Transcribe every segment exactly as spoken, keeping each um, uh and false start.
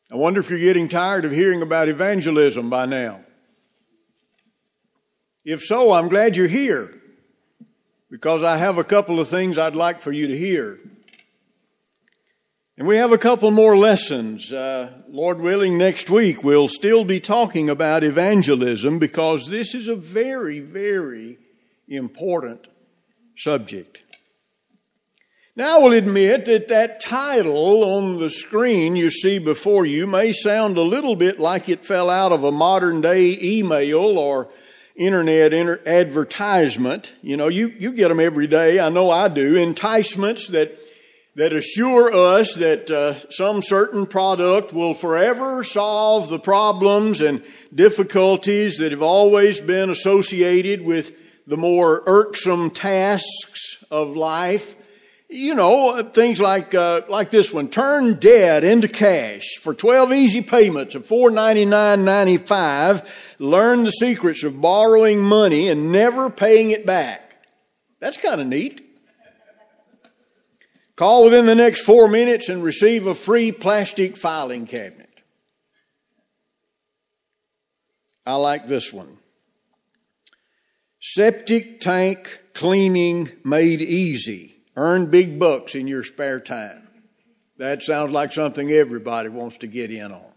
I wonder if you're getting tired of hearing about evangelism by now. If so, I'm glad you're here, because I have a couple of things I'd like for you to hear. And we have a couple more lessons. Uh, Lord willing, next week we'll still be talking about evangelism, because this is a very, very important subject. Now, I will admit that that title on the screen you see before you may sound a little bit like it fell out of a modern day email or internet inter- advertisement. You know, you, you get them every day. I know I do. Enticements that that assure us that uh, some certain product will forever solve the problems and difficulties that have always been associated with the more irksome tasks of life. You know, things like uh, like this one: turn debt into cash for twelve easy payments of four hundred ninety-nine dollars and ninety-five cents. Learn the secrets of borrowing money and never paying it back. That's kind of neat. Call within the next four minutes and receive a free plastic filing cabinet. I like this one. Septic tank cleaning made easy. Earn big bucks in your spare time. That sounds like something everybody wants to get in on.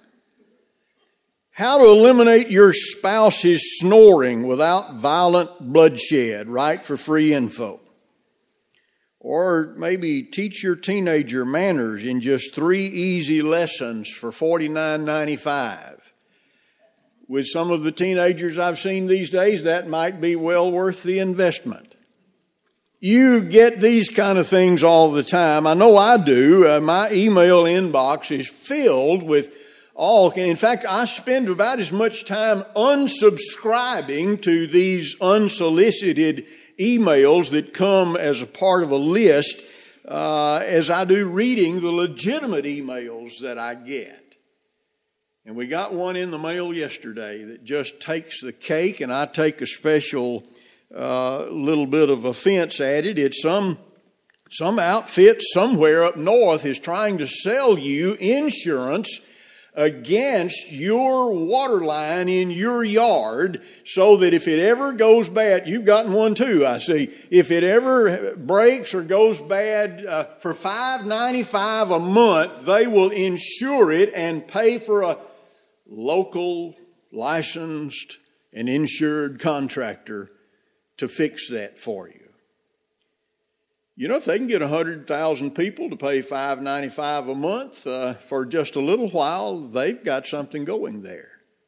How to eliminate your spouse's snoring without violent bloodshed. Right for free info. Or maybe teach your teenager manners in just three easy lessons for forty-nine dollars and ninety-five cents. With some of the teenagers I've seen these days, that might be well worth the investment. You get these kind of things all the time. I know I do. Uh, my email inbox is filled with all. In fact, I spend about as much time unsubscribing to these unsolicited emails that come as a part of a list uh, as I do reading the legitimate emails that I get. And we got one in the mail yesterday that just takes the cake, and I take a special uh, little bit of offense at it. It's some some outfit somewhere up north is trying to sell you insurance against your water line in your yard, so that if it ever goes bad, you've gotten one too, I see. If it ever breaks or goes bad, uh, for five dollars and ninety-five cents a month, they will insure it and pay for a local licensed and insured contractor to fix that for you. You know, if they can get one hundred thousand people to pay five dollars and ninety-five cents a month uh, for just a little while, they've got something going there.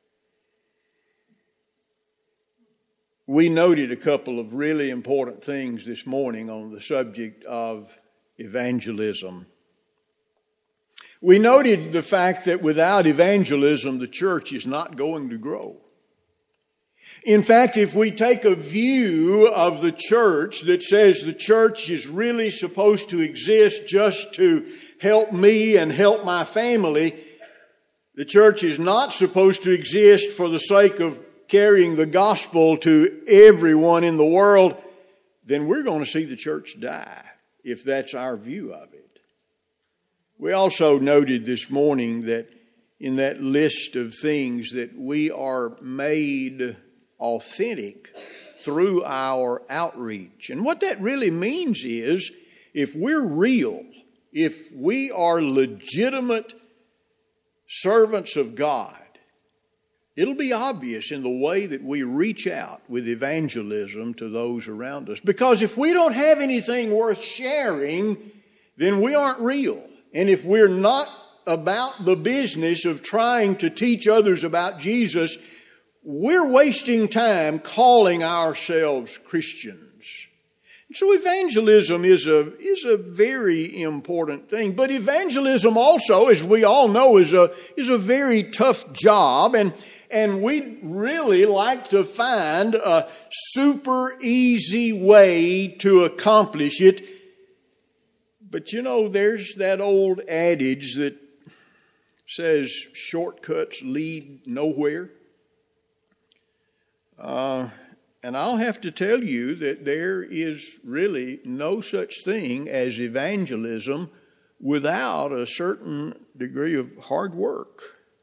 We noted a couple of really important things this morning on the subject of evangelism. We noted the fact that without evangelism, the church is not going to grow. In fact, if we take a view of the church that says the church is really supposed to exist just to help me and help my family, the church is not supposed to exist for the sake of carrying the gospel to everyone in the world, then we're going to see the church die if that's our view of it. We also noted this morning that in that list of things that we are made authentic through our outreach. And what that really means is, if we're real, if we are legitimate servants of God, it'll be obvious in the way that we reach out with evangelism to those around us. Because if we don't have anything worth sharing, then we aren't real. And if we're not about the business of trying to teach others about Jesus, we're wasting time calling ourselves Christians. So evangelism is a is a very important thing. But evangelism also, as we all know, is a is a very tough job, and and we'd really like to find a super easy way to accomplish it. But you know, there's that old adage that says shortcuts lead nowhere. Uh, and I'll have to tell you that there is really no such thing as evangelism without a certain degree of hard work.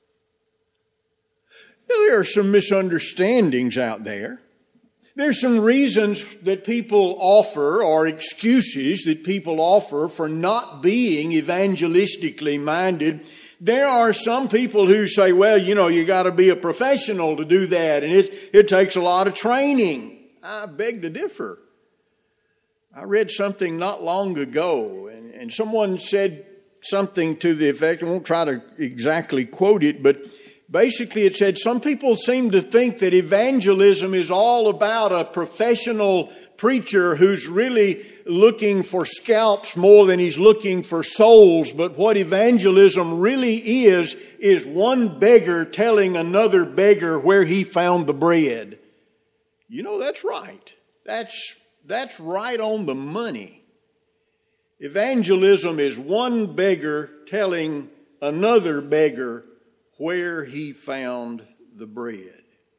Now, there are some misunderstandings out there. There's some reasons that people offer, or excuses that people offer for not being evangelistically minded. There are some people who say, well, you know, you got to be a professional to do that, and it, it takes a lot of training. I beg to differ. I read something not long ago, and, and someone said something to the effect, I won't try to exactly quote it, but basically it said, some people seem to think that evangelism is all about a professional preacher who's really looking for scalps more than he's looking for souls. But what evangelism really is, is one beggar telling another beggar where he found the bread. You know, that's right. That's, that's right on the money. Evangelism is one beggar telling another beggar where he found the bread.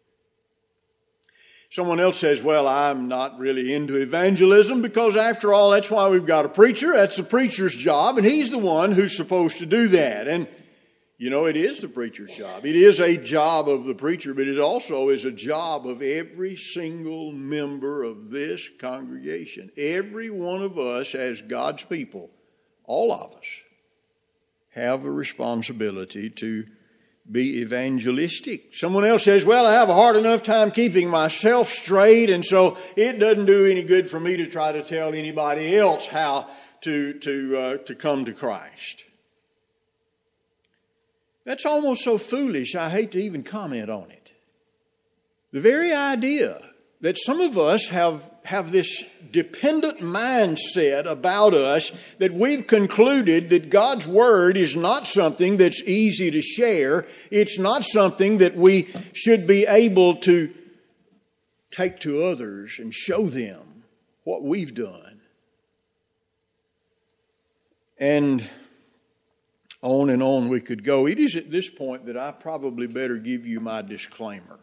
Someone else says, well, I'm not really into evangelism because after all, that's why we've got a preacher. That's the preacher's job, and he's the one who's supposed to do that. And, you know, it is the preacher's job. It is a job of the preacher, but it also is a job of every single member of this congregation. Every one of us as God's people, all of us, have a responsibility to be evangelistic. Someone else says, well, I have a hard enough time keeping myself straight, and so it doesn't do any good for me to try to tell anybody else how to, to, uh, to come to Christ. That's almost so foolish, I hate to even comment on it. The very idea that some of us have, have this dependent mindset about us, that we've concluded that God's Word is not something that's easy to share. It's not something that we should be able to take to others and show them what we've done. And on and on we could go. It is at this point that I probably better give you my disclaimer.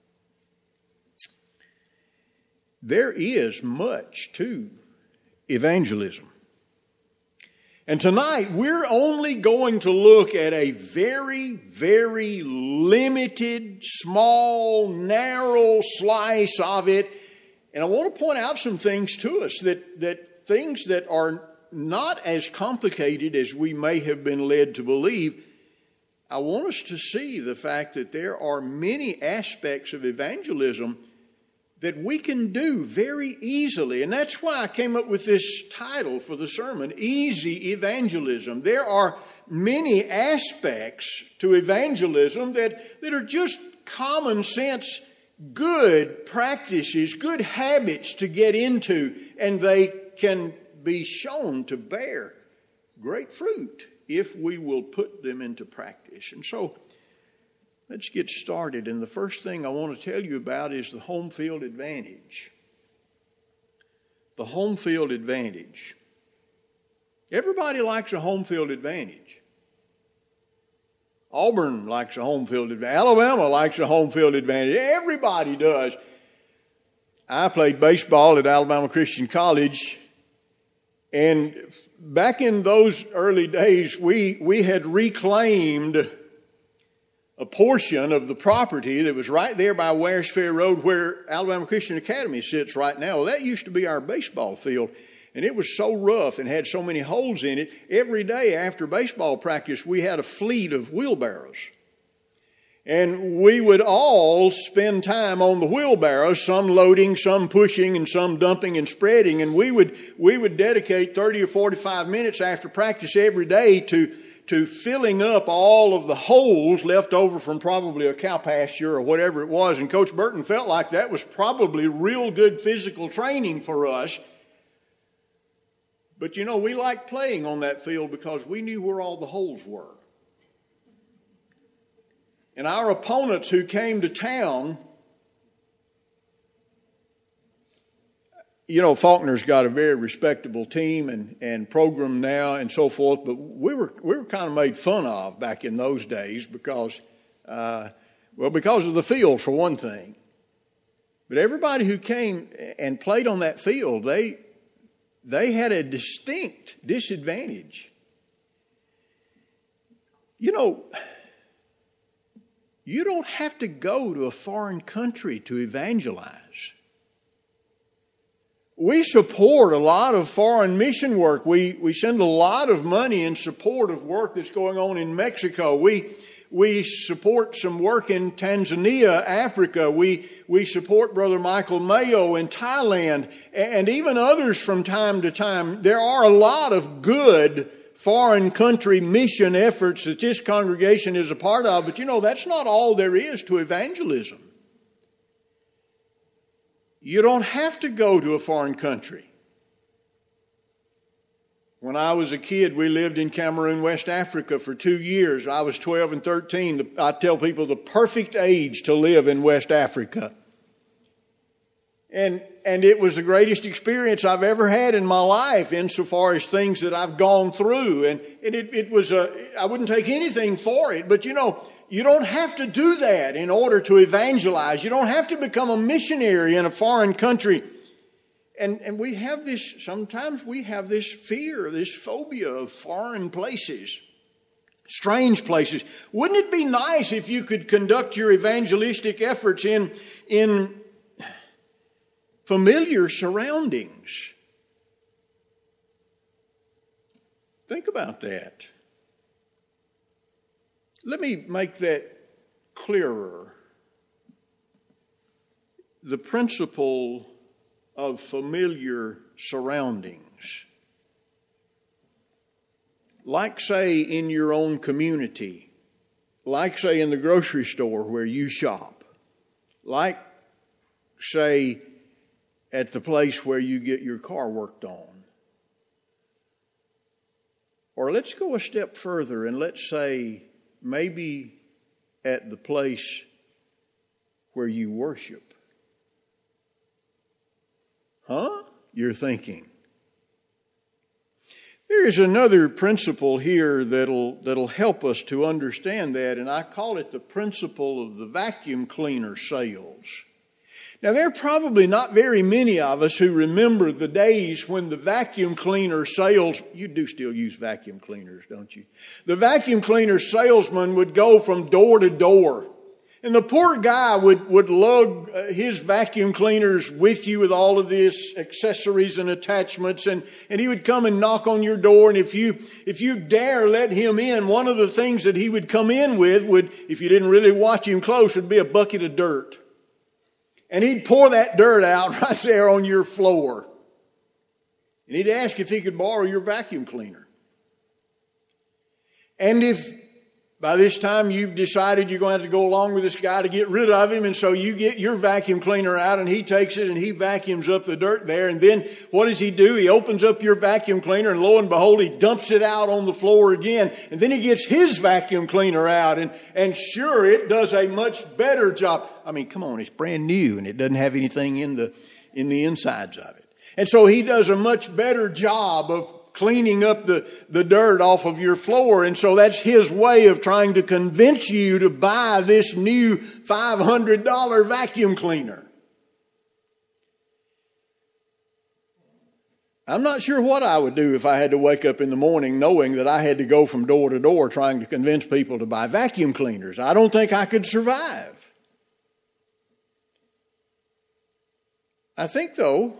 There is much to evangelism. And tonight we're only going to look at a very, very limited, small, narrow slice of it. And I want to point out some things to us, that, that things that are not as complicated as we may have been led to believe. I want us to see the fact that there are many aspects of evangelism that we can do very easily. And that's why I came up with this title for the sermon, Easy Evangelism. There are many aspects to evangelism that, that are just common sense, good practices, good habits to get into, and they can be shown to bear great fruit if we will put them into practice. And so, let's get started. And the first thing I want to tell you about is the home field advantage. The home field advantage. Everybody likes a home field advantage. Auburn likes a home field advantage. Alabama likes a home field advantage. Everybody does. I played baseball at Alabama Christian College, and back in those early days, we, we had reclaimed a portion of the property that was right there by Wares Fair Road where Alabama Christian Academy sits right now. Well, that used to be our baseball field, and it was so rough and had so many holes in it. Every day after baseball practice, we had a fleet of wheelbarrows. And we would all spend time on the wheelbarrows, some loading, some pushing, and some dumping and spreading. And we would we would dedicate thirty or forty-five minutes after practice every day to to filling up all of the holes left over from probably a cow pasture or whatever it was. And Coach Burton felt like that was probably real good physical training for us. But, you know, we liked playing on that field because we knew where all the holes were. And our opponents who came to town, you know, Faulkner's got a very respectable team and, and program now and so forth, but we were we were kind of made fun of back in those days because, uh, well, because of the field for one thing. But everybody who came and played on that field, they they had a distinct disadvantage. You know, you don't have to go to a foreign country to evangelize. We support a lot of foreign mission work. We we send a lot of money in support of work that's going on in Mexico. We we support some work in Tanzania, Africa. We we support Brother Michael Mayo in Thailand, and even others from time to time. There are a lot of good foreign country mission efforts that this congregation is a part of, but you know, that's not all there is to evangelism. You don't have to go to a foreign country. When I was a kid, we lived in Cameroon, West Africa for two years. I was twelve and thirteen. I tell people the perfect age to live in West Africa. And, and it was the greatest experience I've ever had in my life insofar as things that I've gone through. And, and it, it was a, I wouldn't take anything for it, but you know, you don't have to do that in order to evangelize. You don't have to become a missionary in a foreign country. And, and we have this, sometimes we have this fear, this phobia of foreign places, strange places. Wouldn't it be nice if you could conduct your evangelistic efforts in, in familiar surroundings? Think about that. Let me make that clearer. The principle of familiar surroundings. Like, say, in your own community. Like, say, in the grocery store where you shop. Like, say, at the place where you get your car worked on. Or let's go a step further and let's say maybe at the place where you worship. Huh? You're thinking. There is another principle here that'll that'll help us to understand that, and I call it the principle of the vacuum cleaner sales. Now, there are probably not very many of us who remember the days when the vacuum cleaner sales, you do still use vacuum cleaners, don't you? The vacuum cleaner salesman would go from door to door. And the poor guy would, would lug his vacuum cleaners with you with all of this accessories and attachments. And, and he would come and knock on your door. And if you, if you dare let him in, one of the things that he would come in with would, if you didn't really watch him close, would be a bucket of dirt. And he'd pour that dirt out right there on your floor. And he'd ask if he could borrow your vacuum cleaner. And if by this time you've decided you're going to have to go along with this guy to get rid of him, and so you get your vacuum cleaner out and he takes it and he vacuums up the dirt there, and then what does he do? He opens up your vacuum cleaner and lo and behold, he dumps it out on the floor again, and then he gets his vacuum cleaner out, and, and sure, it does a much better job. I mean, come on, it's brand new and it doesn't have anything in the in the insides of it. And so he does a much better job of cleaning up the, the dirt off of your floor. And so that's his way of trying to convince you to buy this new five hundred dollars vacuum cleaner. I'm not sure what I would do if I had to wake up in the morning knowing that I had to go from door to door trying to convince people to buy vacuum cleaners. I don't think I could survive. I think, though,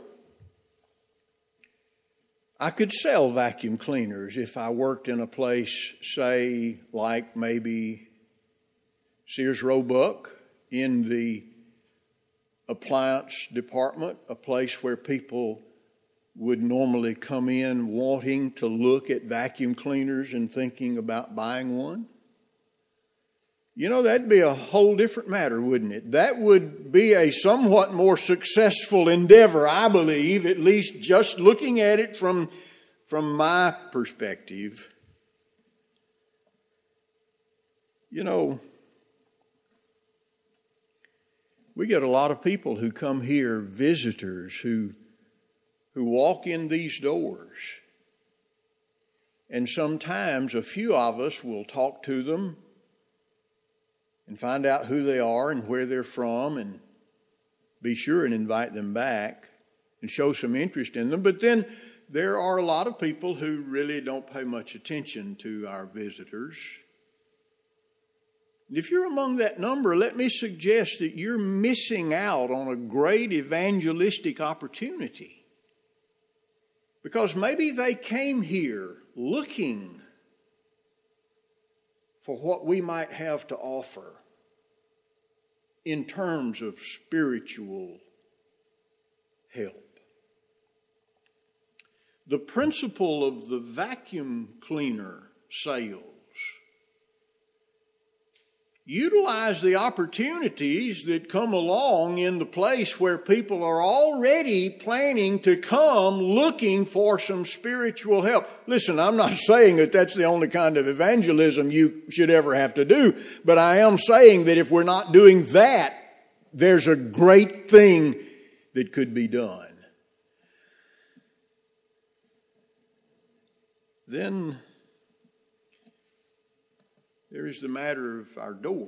I could sell vacuum cleaners if I worked in a place, say, like maybe Sears Roebuck in the appliance department, a place where people would normally come in wanting to look at vacuum cleaners and thinking about buying one. You know, that'd be a whole different matter, wouldn't it? That would be a somewhat more successful endeavor, I believe, at least just looking at it from, from my perspective. You know, we get a lot of people who come here, visitors, who, who walk in these doors. And sometimes a few of us will talk to them and find out who they are and where they're from and be sure and invite them back and show some interest in them. But then there are a lot of people who really don't pay much attention to our visitors. If you're among that number, let me suggest that you're missing out on a great evangelistic opportunity. Because maybe they came here looking for what we might have to offer in terms of spiritual help. The principle of the vacuum cleaner sales. Utilize the opportunities that come along in the place where people are already planning to come looking for some spiritual help. Listen, I'm not saying that that's the only kind of evangelism you should ever have to do, but I am saying that if we're not doing that, there's a great thing that could be done. Then there is the matter of our doors.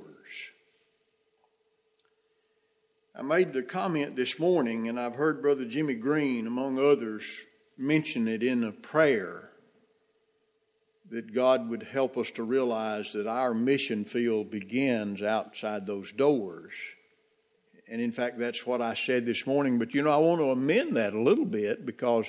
I made the comment this morning, and I've heard Brother Jimmy Green, among others, mention it in a prayer, that God would help us to realize that our mission field begins outside those doors. And in fact, that's what I said this morning. But you know, I want to amend that a little bit, because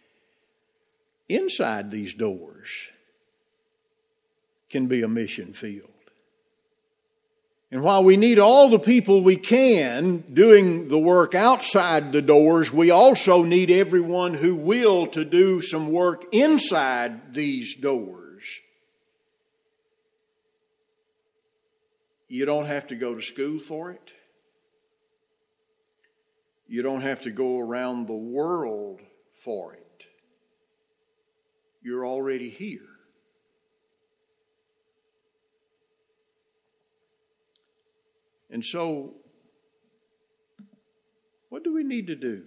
inside these doors can be a mission field. And while we need all the people we can doing the work outside the doors, we also need everyone who will to do some work inside these doors. You don't have to go to school for it. You don't have to go around the world for it. You're already here. And so, what do we need to do?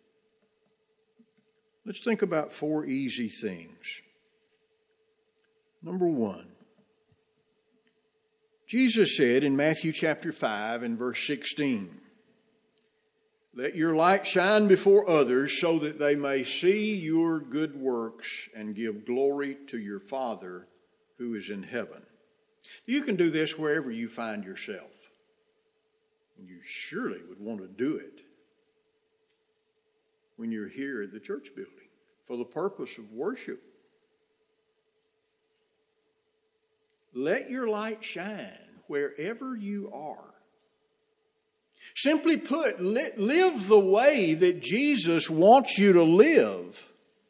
Let's think about four easy things. Number one, Jesus said in Matthew chapter five and verse sixteen, "Let your light shine before others so that they may see your good works and give glory to your Father who is in heaven." You can do this wherever you find yourself. And you surely would want to do it when you're here at the church building for the purpose of worship. Let your light shine wherever you are. Simply put, live the way that Jesus wants you to live.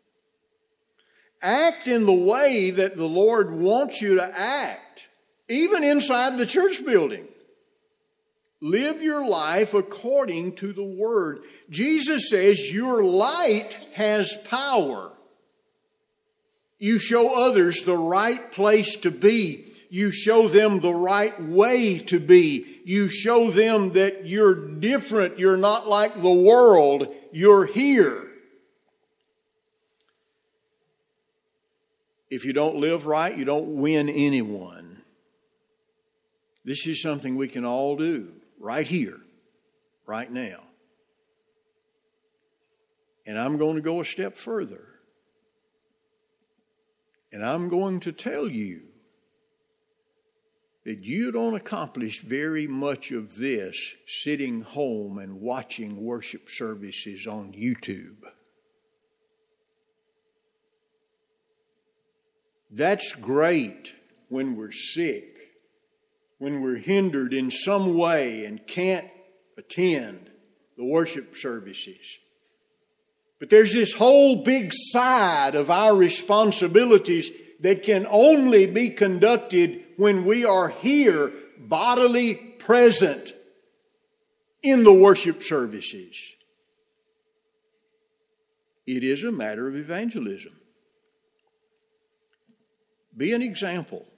Act in the way that the Lord wants you to act, even inside the church building. Live your life according to the Word. Jesus says your light has power. You show others the right place to be. You show them the right way to be. You show them that you're different. You're not like the world. You're here. If you don't live right, you don't win anyone. This is something we can all do right here, right now. And I'm going to go a step further. And I'm going to tell you that you don't accomplish very much of this sitting home and watching worship services on YouTube. That's great when we're sick, when we're hindered in some way and can't attend the worship services. But there's this whole big side of our responsibilities that can only be conducted when we are here, bodily present in the worship services. It is a matter of evangelism. Be an example.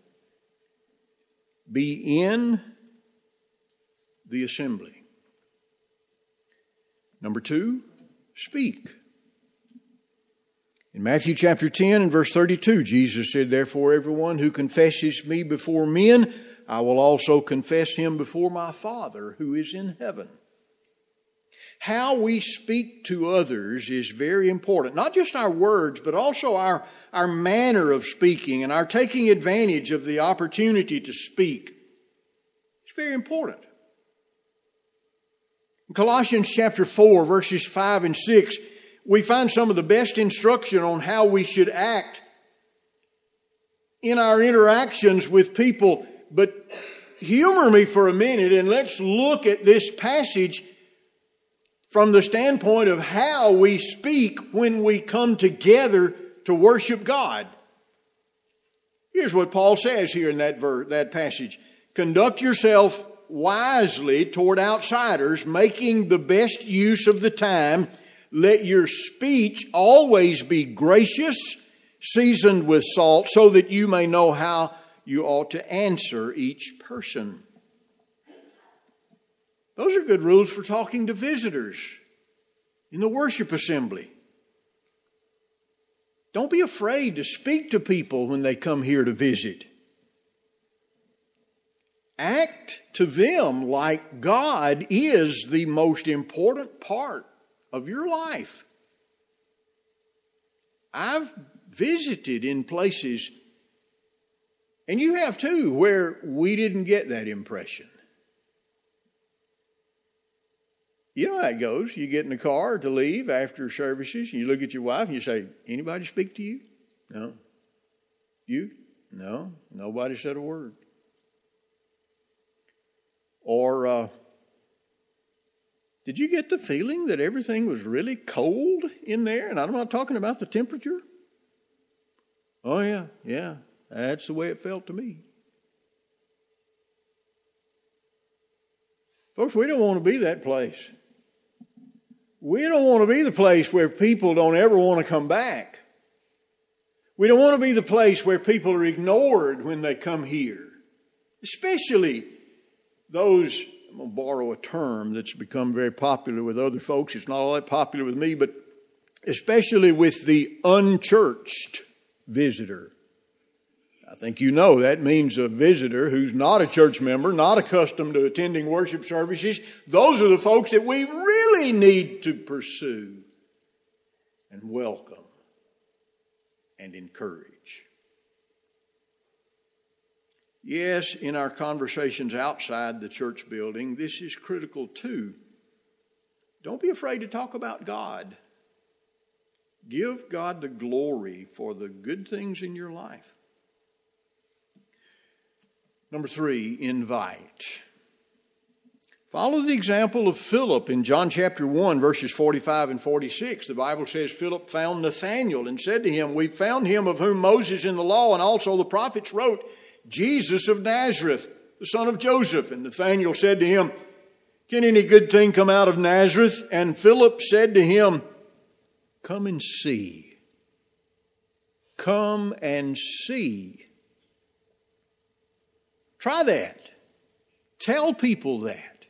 Be in the assembly. Number two, speak. In Matthew chapter ten and verse thirty-two, Jesus said, "Therefore everyone who confesses me before men, I will also confess him before my Father who is in heaven." How we speak to others is very important. Not just our words, but also our, our manner of speaking and our taking advantage of the opportunity to speak. very important. In Colossians chapter four, verses five and six, we find some of the best instruction on how we should act in our interactions with people. But humor me for a minute and let's look at this passage from the standpoint of how we speak when we come together to worship God. Here's what Paul says here in that verse, that passage. Conduct yourself wisely toward outsiders, making the best use of the time. Let your speech always be gracious, seasoned with salt, so that you may know how you ought to answer each person. Those are good rules for talking to visitors in the worship assembly. Don't be afraid to speak to people when they come here to visit. Act to them like God is the most important part of your life. I've visited in places, and you have too, where we didn't get that impression. You know how it goes. You get in the car to leave after services, and you look at your wife and you say, anybody speak to you? No. You? No. Nobody said a word. Or, uh, did you get the feeling that everything was really cold in there? And I'm not talking about the temperature. Oh, yeah, yeah. That's the way it felt to me. Folks, we don't want to be that place. We don't want to be the place where people don't ever want to come back. We don't want to be the place where people are ignored when they come here. Especially those, I'm going to borrow a term that's become very popular with other folks. It's not all that popular with me, but especially with the unchurched visitor. I think you know that means a visitor who's not a church member, not accustomed to attending worship services. Those are the folks that we really need to pursue and welcome and encourage. Yes, in our conversations outside the church building, this is critical too. Don't be afraid to talk about God. Give God the glory for the good things in your life. Number three, invite. Follow the example of Philip in John chapter one, verses forty-five and forty-six. The Bible says Philip found Nathanael and said to him, we found him of whom Moses in the law and also the prophets wrote, Jesus of Nazareth, the son of Joseph. And Nathanael said to him, can any good thing come out of Nazareth? And Philip said to him, come and see. Come and see. Try that. Tell people that.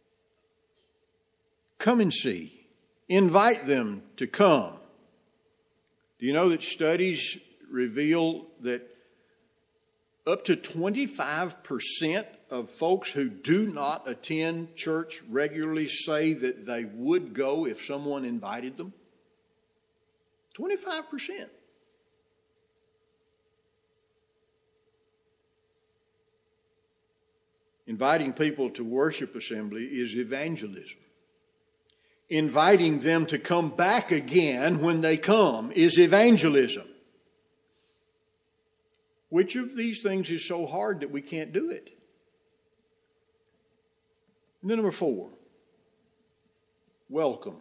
Come and see. Invite them to come. Do you know that studies reveal that up to twenty-five percent of folks who do not attend church regularly say that they would go if someone invited them? twenty-five percent. Inviting people to worship assembly is evangelism. Inviting them to come back again when they come is evangelism. Which of these things is so hard that we can't do it? And then number four, welcome.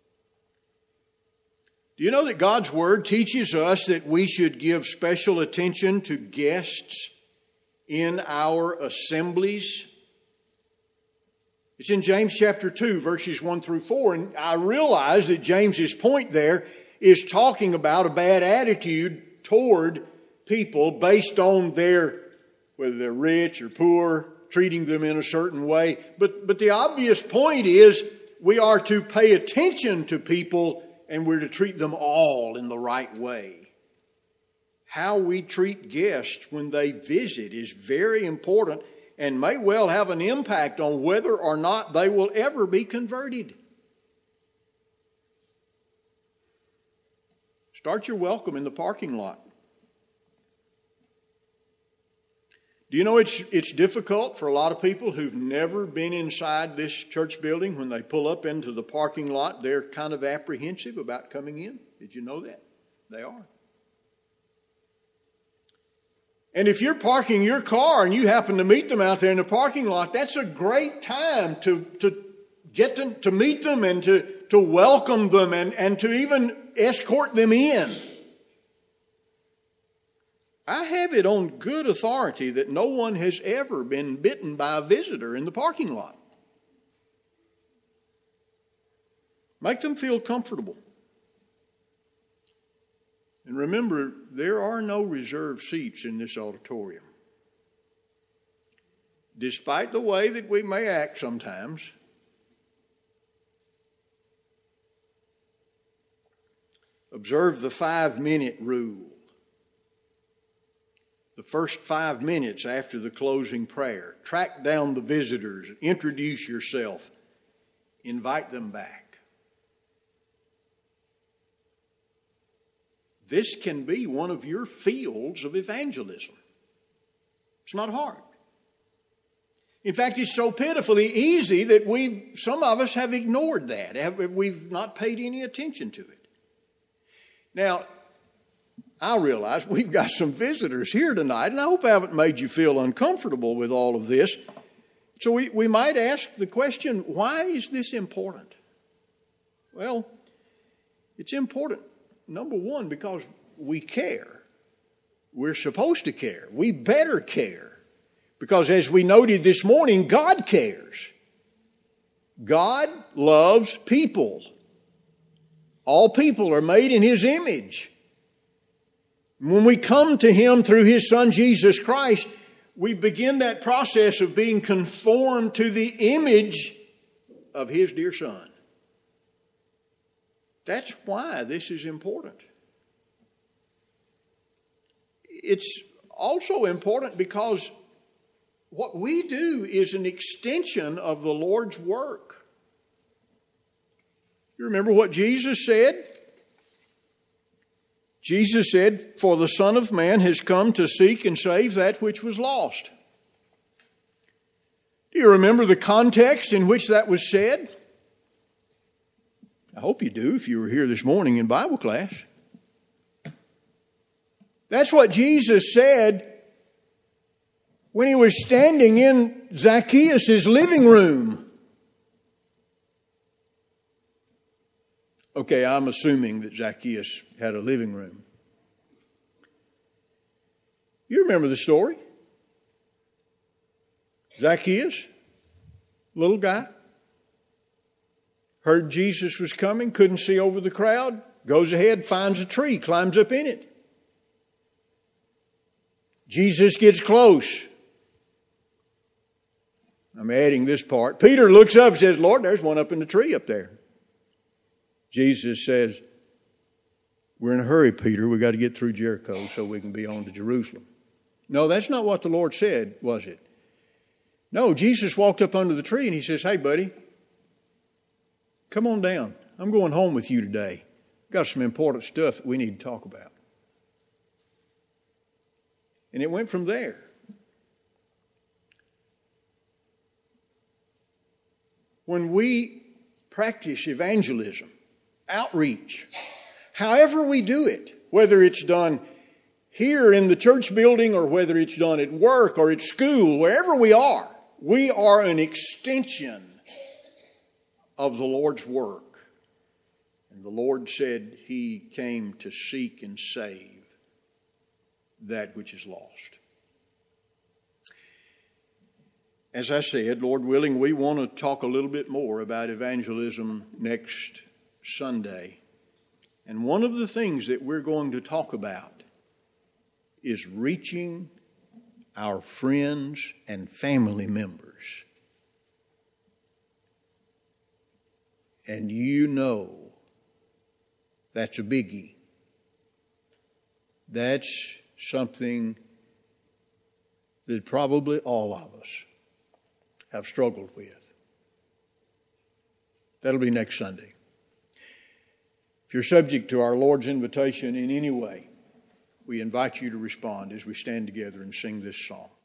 Do you know that God's Word teaches us that we should give special attention to guests in our assemblies? It's in James chapter two, verses one through four. And I realize that James's point there is talking about a bad attitude toward people based on their, whether they're rich or poor, treating them in a certain way. But, but the obvious point is we are to pay attention to people and we're to treat them all in the right way. How we treat guests when they visit is very important and may well have an impact on whether or not they will ever be converted. Start your welcome in the parking lot. Do you know it's it's difficult for a lot of people who've never been inside this church building? When they pull up into the parking lot, they're kind of apprehensive about coming in. Did you know that? They are. And if you're parking your car and you happen to meet them out there in the parking lot, that's a great time to, to get them, to meet them and to, to welcome them and, and to even escort them in. I have it on good authority that no one has ever been bitten by a visitor in the parking lot. Make them feel comfortable. And remember, there are no reserved seats in this auditorium. Despite the way that we may act sometimes, observe the five-minute rule. The first five minutes after the closing prayer, track down the visitors, introduce yourself, invite them back. This can be one of your fields of evangelism. It's not hard. In fact, it's so pitifully easy that we, some of us have ignored that. We've not paid any attention to it. Now, I realize we've got some visitors here tonight, and I hope I haven't made you feel uncomfortable with all of this. So we, we might ask the question, why is this important? Well, it's important. Number one, because we care. We're supposed to care. We better care. Because as we noted this morning, God cares. God loves people. All people are made in His image. When we come to Him through His Son, Jesus Christ, we begin that process of being conformed to the image of His dear Son. That's why this is important. It's also important because what we do is an extension of the Lord's work. You remember what Jesus said? Jesus said, "For the Son of Man has come to seek and save that which was lost." Do you remember the context in which that was said? I hope you do if you were here this morning in Bible class. That's what Jesus said when He was standing in Zacchaeus' living room. Okay, I'm assuming that Zacchaeus had a living room. You remember the story? Zacchaeus, little guy, heard Jesus was coming, couldn't see over the crowd, goes ahead, finds a tree, climbs up in it. Jesus gets close. I'm adding this part. Peter looks up and says, "Lord, there's one up in the tree up there." Jesus says, "We're in a hurry, Peter. We've got to get through Jericho so we can be on to Jerusalem." No, that's not what the Lord said, was it? No, Jesus walked up under the tree and He says, "Hey, buddy, come on down. I'm going home with you today. Got some important stuff that we need to talk about." And it went from there. When we practice evangelism, outreach, however we do it, whether it's done here in the church building or whether it's done at work or at school, wherever we are, we are an extension of the Lord's work. And the Lord said He came to seek and save that which is lost. As I said, Lord willing, we want to talk a little bit more about evangelism next Sunday. And one of the things that we're going to talk about is reaching our friends and family members. And you know that's a biggie. That's something that probably all of us have struggled with. That'll be next Sunday. If you're subject to our Lord's invitation in any way, we invite you to respond as we stand together and sing this song.